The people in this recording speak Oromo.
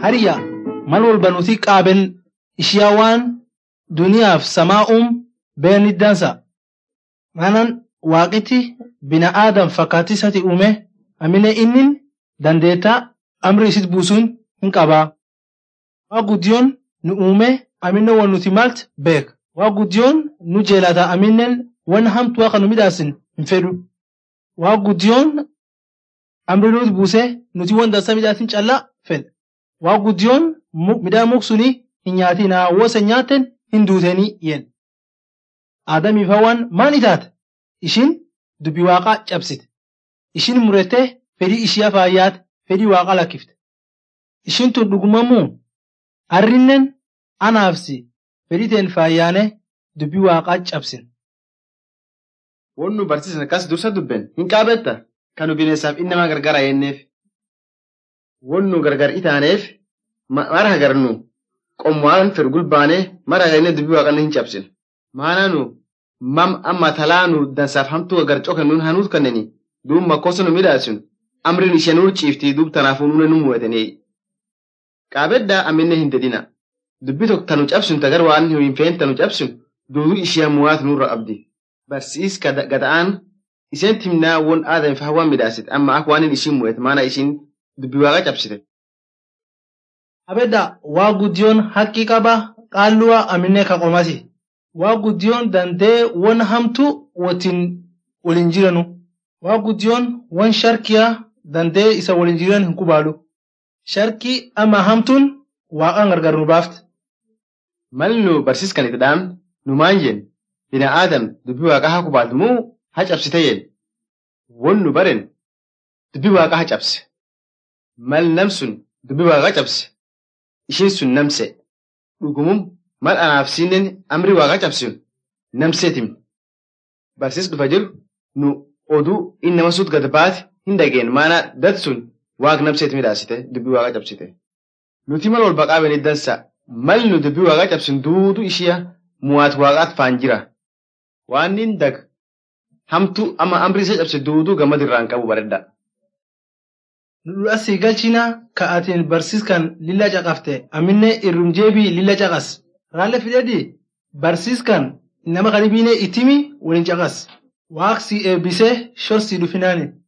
hariya mal walba nuti qaaben ishiyaa waan duniyaaf samaa'um beeni dansa manan waaqiti bina aadam fakkaatisati uume amine innin dandeeta amri isit buusun hin qabaa. Waa guddiyoon nu uume amine wan nuti malt beek. Waa guddiyoon nu jeelata aminen wan hamtu akka nu midhaasin hin fedhu. Waa guddiyoon amri nuti buuse nuti wan dansa midhaasin callaa fedha. Waa guddiyoon midhaan muksuni hin nyaatinaa wosa nyaaten hin duutenii yen. Aadamiif hawaan maan itaate? Ishin dubbi waaqaa cabsite. Ishin murete fedhii ishiyaa faayyaate fedhii waaqaa lakkifte. Ishin tun dhugumamuu arrinnen anaafsi fedhiteen faayyaane dubbi waaqaa cabsin. Wannu barsiisan akkas dursa dubben hin qaabetta kanu bineensaaf inni nama gargara yenneef. Wannu gargar itaaneef mara hagarnu qomwaan firgulbaane mara hagarne dubbi waaqaa hin cabsin. Maanaanu amma talaanu dansaaf hamtuu agar cokennuun hanuut kanneni duub makkosa nu midhaasun amrin ishee nuur ciiftii duub tanaafuu nuune nu mu'atenee. Qaabeddaa amminne hin dedina. Dubbi tokko tanu cabsun tagar waan hin feen tanu cabsun duuduu ishee mu'aat nurra qabdi. Barsiis gada'aan isheen timnaa won aadamiif hawaan midhaasit amma akka waan hin ishiin mu'et maana ishiin dubbi waaqa cabsite. Abedda waa guddiyoon haqqii qaba qaalluwa aminne ka qomati. Waa guddiyoon dandee won hamtu wotin walin jiranu. Waa guddiyoon won sharkiyaa dandee isa walin jiran hin kubaalu. Sharkii ama hamtuun waaqaan gargar nu baafte. Mal nu barsiiskan itti dhaam nu maan jen bina aadam dubbi waaqaa haa kubaaltu moo haa cabsite yen. Won nu baren dubbi waaqaa haa cabse. Mal namsun dubbi waaqaa cabse. Ishiin sun namse. Dhugumum mal anaaf siinen amri waaqaa cabsun namseetim. Barsiis dhufa jiru nu oduu inni nama suut gad baate hin dhageen maana dat sun waaq namseeti midhaasite dubbii waaqa cabsite. Nuti mal wal baqaa beni dansa mal nu dubbii waaqa cabsin duudu ishiya mu'aat waaqaat faan jira. Waan nin dag hamtu ama amri isa cabse duudu gammad irraan qabu baredda. Nu asii galchina ka atiin barsiiskan lilla caqafte aminne irrum jeebii lilla caqas. Raalle fidedi barsiiskan nama qaribiine itimi waliin caqas. Waaqsi eebbisee shorsii dhufinaani.